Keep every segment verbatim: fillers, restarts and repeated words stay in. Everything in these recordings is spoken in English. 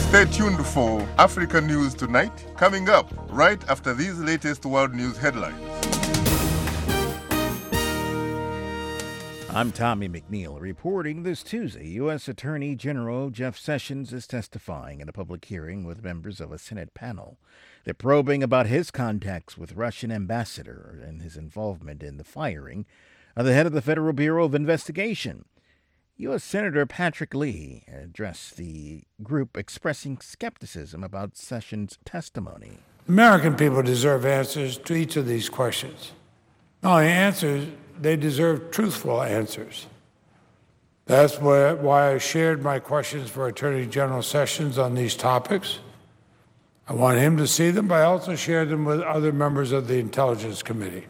Stay tuned for Africa News Tonight, coming up right after these latest world news headlines. I'm Tommy McNeil reporting this Tuesday. U S. Attorney General Jeff Sessions is testifying in a public hearing with members of a Senate panel. They're probing about his contacts with Russian ambassador and his involvement in the firing of the head of the Federal Bureau of Investigation. U S. Senator Patrick Leahy addressed the group expressing skepticism about Sessions' testimony. American people deserve answers to each of these questions. Not only answers, they deserve truthful answers. That's why I shared my questions for Attorney General Sessions on these topics. I want him to see them, but I also shared them with other members of the Intelligence Committee.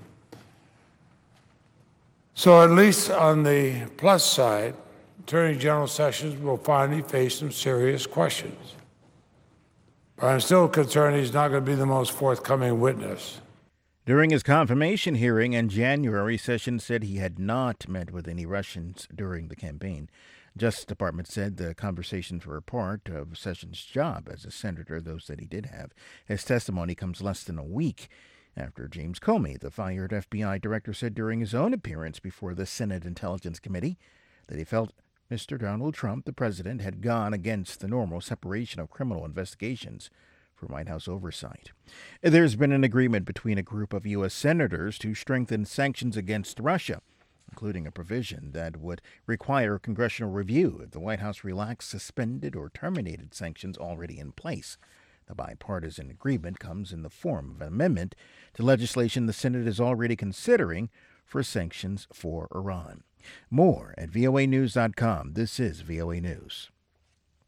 So at least on the plus side, Attorney General Sessions will finally face some serious questions. But I'm still concerned he's not going to be the most forthcoming witness. During his confirmation hearing in January, Sessions said he had not met with any Russians during the campaign. Justice Department said the conversations were a part of Sessions' job as a senator, those that he did have. His testimony comes less than a week after James Comey, the fired F B I director, said during his own appearance before the Senate Intelligence Committee that he felt Mister Donald Trump, the president, had gone against the normal separation of criminal investigations for White House oversight. There's been an agreement between a group of U S senators to strengthen sanctions against Russia, including a provision that would require congressional review if the White House relaxed, suspended, or terminated sanctions already in place. The bipartisan agreement comes in the form of an amendment to legislation the Senate is already considering for sanctions for Iran. More at V O A news dot com. This is V O A News.